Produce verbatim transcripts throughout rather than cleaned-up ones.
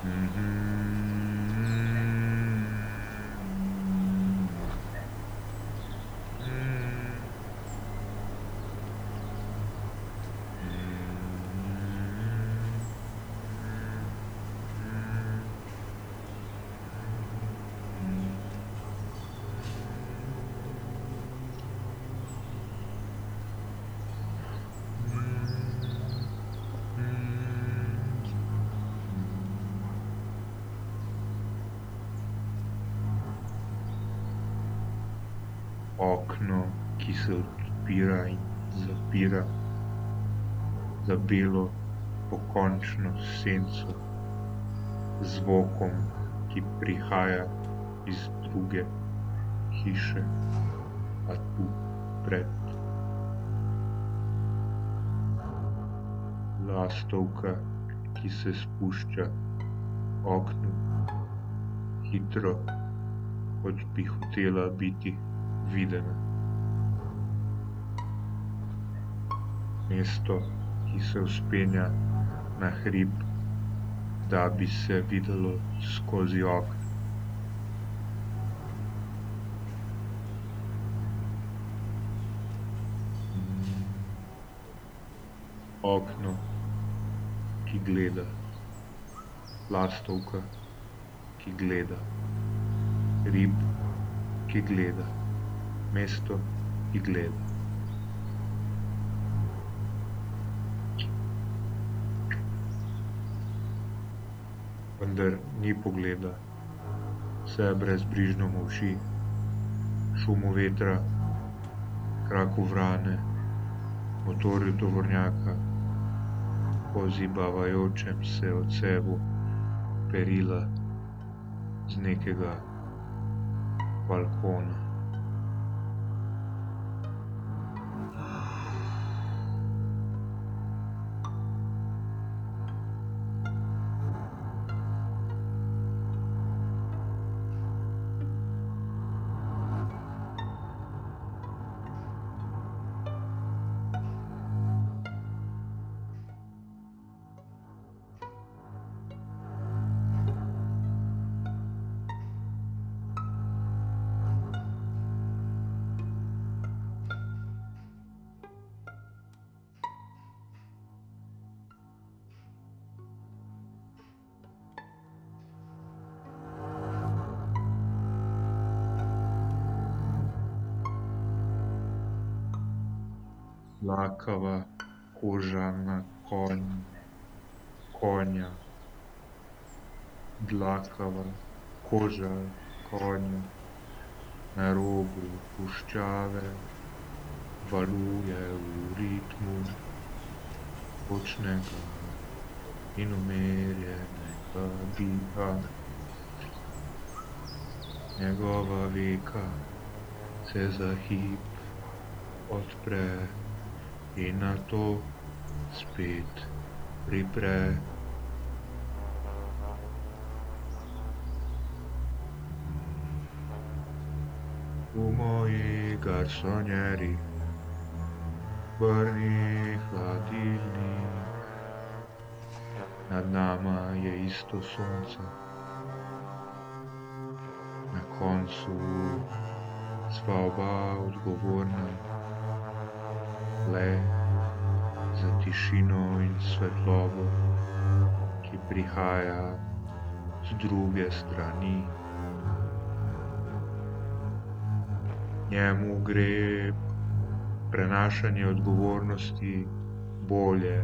Okno, ki se odpira in zapira za belo pokončno senco, z zvokom, ki prihaja iz druge hiše, a tu pred. Lastovka, ki se spušča oknu, hitro, kot bi hotela biti videna. Mesto, ki se vzpenja na hrib, da bi se videlo skozi okno. Okno, ki gleda. Lastovka, ki gleda. Hrib, ki gleda. Mesto, ki gleda. Vendar ni pogleda, vse brezbrižno molči. Šumu vetra, kraku vrane, motorju tovornjaka, pozibavajočem se odsevu perila z nekega balkona. Dlakava koža na konja. Dlakava koža konja na robu puščave valuje v ritmu točnega in umirjenega diha. Njegova veka se za hip odpre in nato spet pripre. V moji garsonjeri vrni hladilnik, nad nama je isto sonce. Na koncu sva oba odgovorna le za tišino in svetlobo, ki prihaja z druge strani. Njemu gre prenašanje odgovornosti bolje.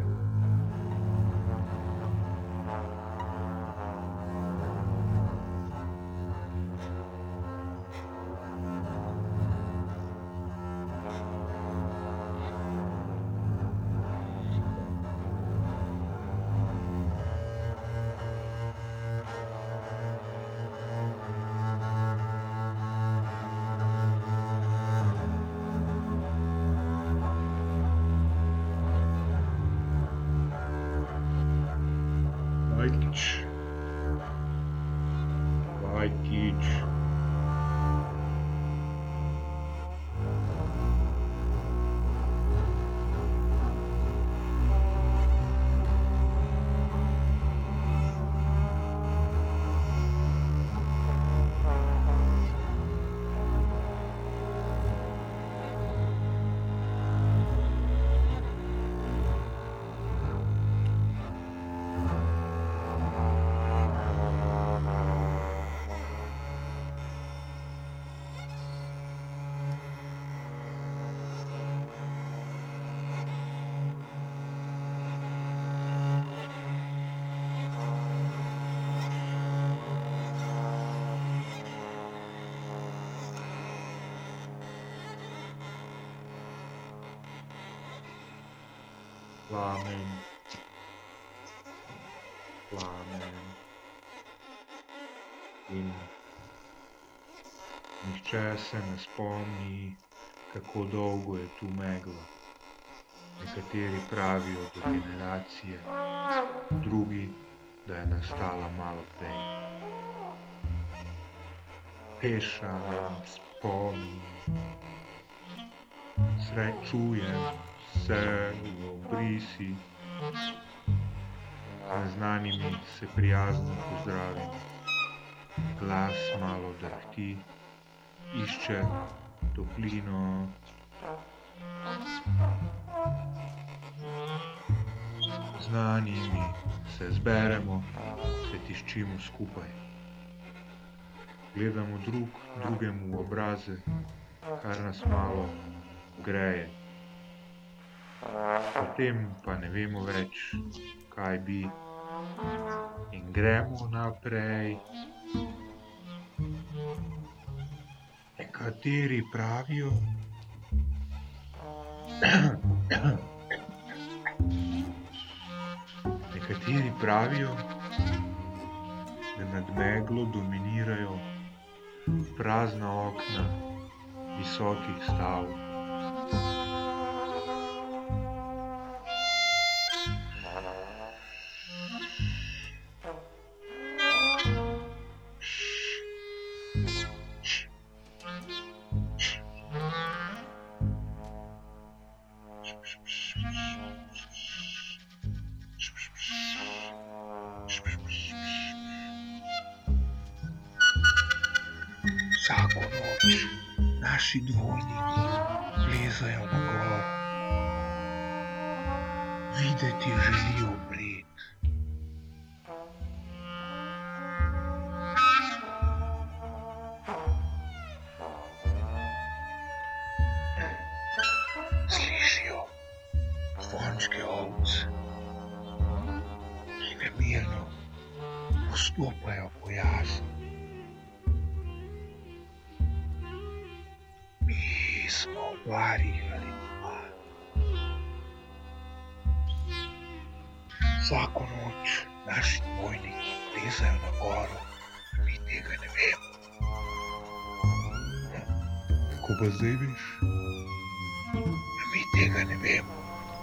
Vajkič, Vajkič. Plamen, plamen. In nihče se ne spomni, kako dolgo je tu megla. Nekateri pravijo do generacije, drugi, da je nastala malo prej. Pešam spomin, srečujem se v obrisi, z neznanimi se prijazno pozdravim. Glas malo drhti, išče toplino. Z znanimi se zberemo, se tiščimo skupaj. Gledamo drug drugemu v obraze, kar nas malo greje. Potem pa ne vemo več, kaj bi, in gremo naprej. Nekateri pravijo, nekateri pravijo, da nad meglo dominirajo prazna okna visokih stavb. Vsako noč naši dvojniki plezajo na goro. Videti želijo Bled. Slišijo zvončke ovc, ki nemirno postopajo po jazni. Mi smo v barih ali doma. Vsako noč naši dvojniki plezajo na goro, mi tega ne vemo. Kako pa zdaj veš? Mi tega ne vemo.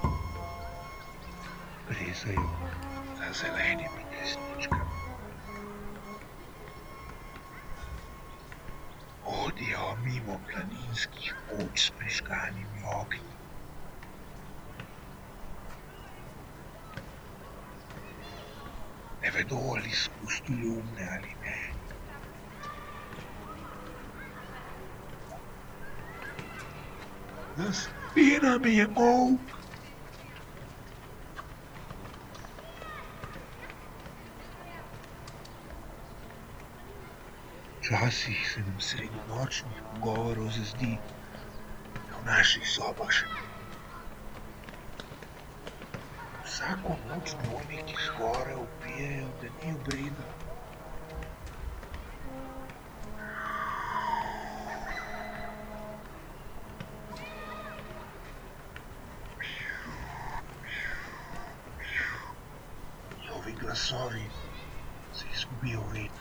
Plezajo za zelenimi desničkami. Hodijo mimo planinskih koč s prižganimi ognji. Ne vedo, ali so gostoljubne ali ne. Za spinami je molk. Včasih se nam sredi nočnih pogovorov zazdi, da v naših sobah še ni. Vsako noč dvojniki zgoraj vpijejo, da ni obreda. Njihovi glasovi se izgubijo v vetru.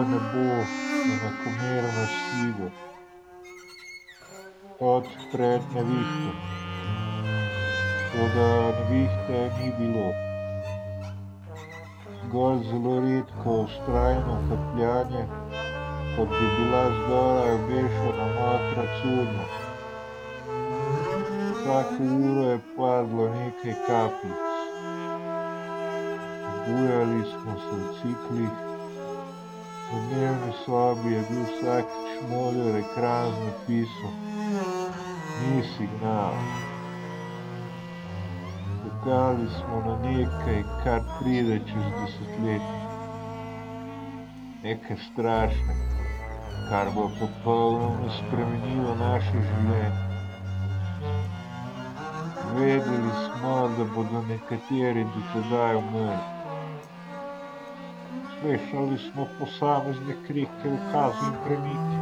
nebo enakomerno sivo, kot pred nevihto. Toda nevihte ni bilo. Zgolj zelo redko vztrajno kapljanje, kot bi bila zgoraj obešena mokra cunja. Vsako uro je padlo nekaj kapljic. Zbujali smo se v ciklih. V dnevni sobi je bil vsakič moder ekran z napisom: Ni signala. Čakali smo na nekaj, kar pride čez desetletje. Nekaj strašnega, kar bo popolnoma spremenilo naše življenje. Vedeli smo, da bodo nekateri do tedaj umrli. Slišali smo posamezne krike, ukaze in premike.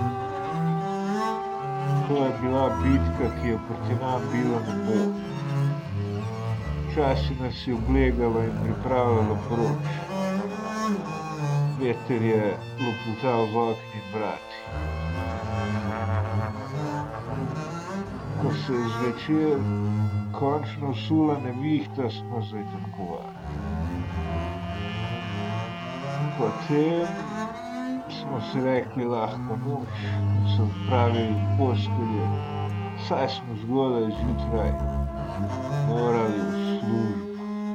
To je bila bitka, ki je proti nam bilo nebo. Včasih nas je oblegala in pripravljala proč. Veter je lopotal v okni in vrati. Ko se je zvečer končno usula nevihta, smo zajtrkovali. Potem smo si rekli lahko noč in se odpravili v postelje, saj smo zgodaj zjutraj morali v službo.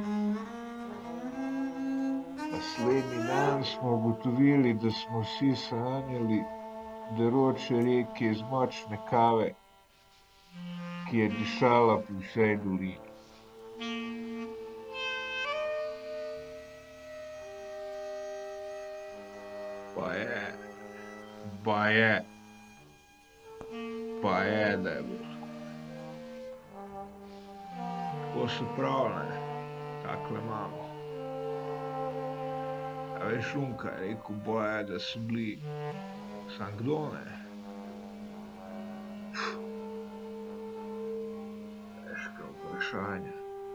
Naslednji dan smo ugotovili, da smo vsi sanjali deroče reke iz močne kave, ki je dišala po vsej dolini. Pa je, pa je, pa je, da je bilo tako. Tako se pravi, ne, takle imamo. A veš, Lunka je rekel, boje, da so bili, sam kdo, ne? Težka vprašanja.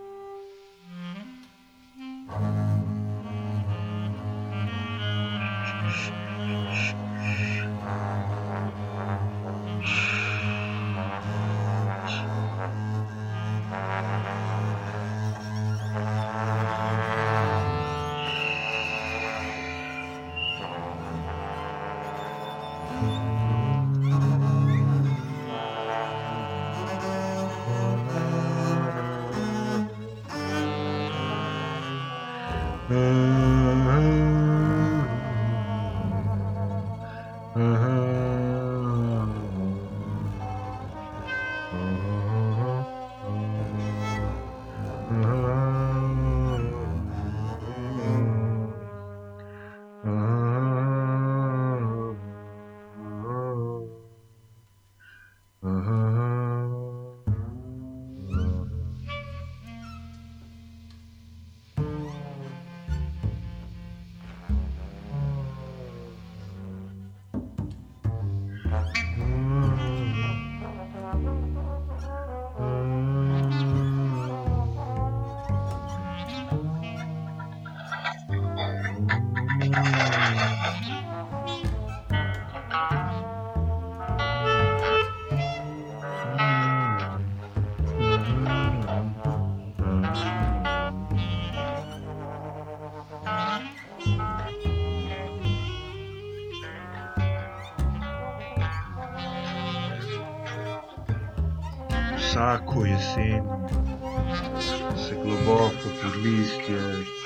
Vsako jesen se globoko pod listje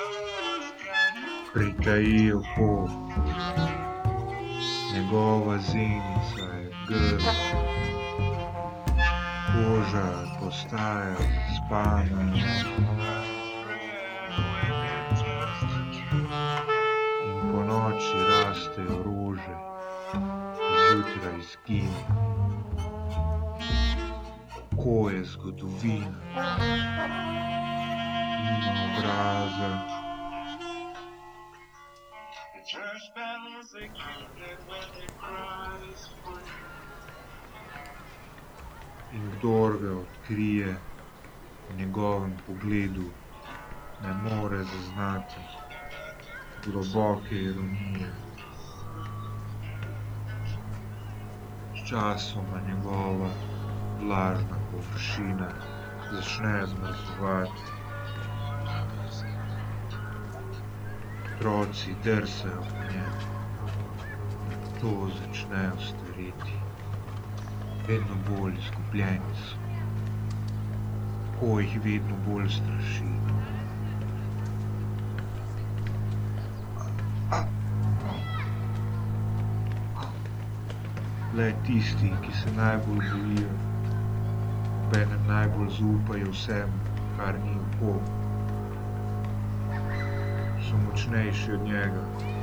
pritaji oko. Njegova zenica je grda, koža postaja zaspana in ponoči rastejo rože, zjutraj izgine. Oko je zgodovina, nima obraza. In kdor ga odkrije, v njegovem pogledu ne more zaznati globoke ironije Sčasoma njegova vlažna površina začne zmrzovati. Otroci drsajo po njem. Nato začnejo stareti. Vedno bolj izgubljeni so. Tako jih vedno bolj straši. Le tisti, ki se najbolj bojijo, obenem najbolj zaupajo vsemu, kar ni oko, so močnejši od njega.